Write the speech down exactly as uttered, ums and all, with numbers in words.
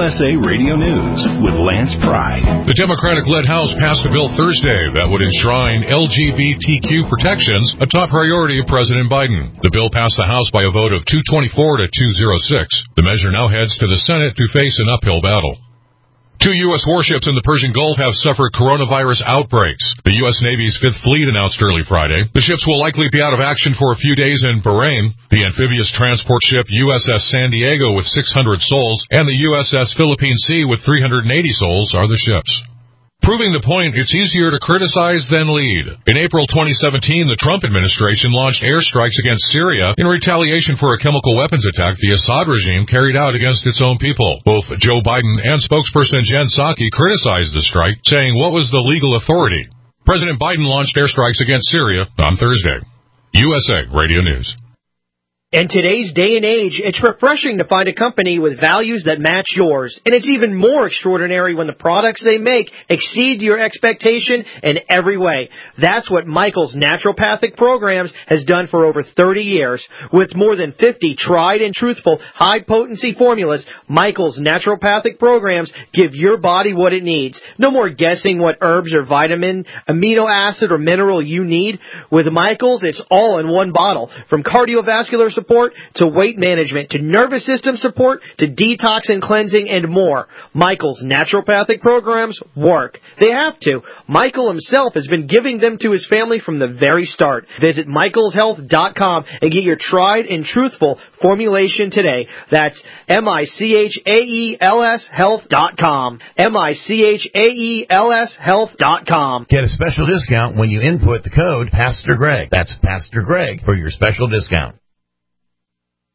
S A Radio News with Lance Pry. The Democratic-led House passed a bill Thursday that would enshrine L G B T Q protections, a top priority of President Biden. The bill passed the House by a vote of two twenty-four to two oh six. The measure now heads to the Senate to face an uphill battle. Two U S warships in the Persian Gulf have suffered coronavirus outbreaks. The U S Navy's Fifth Fleet announced early Friday. The ships will likely be out of action for a few days in Bahrain. The amphibious transport ship U S S San Diego with six hundred souls and the U S S Philippine Sea with three hundred eighty souls are the ships. Proving the point, it's easier to criticize than lead. In April twenty seventeen, the Trump administration launched airstrikes against Syria in retaliation for a chemical weapons attack the Assad regime carried out against its own people. Both Joe Biden and spokesperson Jen Psaki criticized the strike, saying, "What was the legal authority?" President Biden launched airstrikes against Syria on Thursday. U S A Radio News. In today's day and age, it's refreshing to find a company with values that match yours. And it's even more extraordinary when the products they make exceed your expectation in every way. That's what Michael's Naturopathic Programs has done for over thirty years. With more than fifty tried and truthful high-potency formulas, Michael's Naturopathic Programs give your body what it needs. No more guessing what herbs or vitamin, amino acid, or mineral you need. With Michael's, it's all in one bottle. From cardiovascular support to weight management, to nervous system support, to detox and cleansing, and more. Michael's Naturopathic Programs work. They have to. Michael himself has been giving them to his family from the very start. Visit michaels health dot com and get your tried and truthful formulation today. That's M I C H A E L S health dot com. M I C H A E L S health dot com. Get a special discount when you input the code Pastor Greg. That's Pastor Greg for your special discount.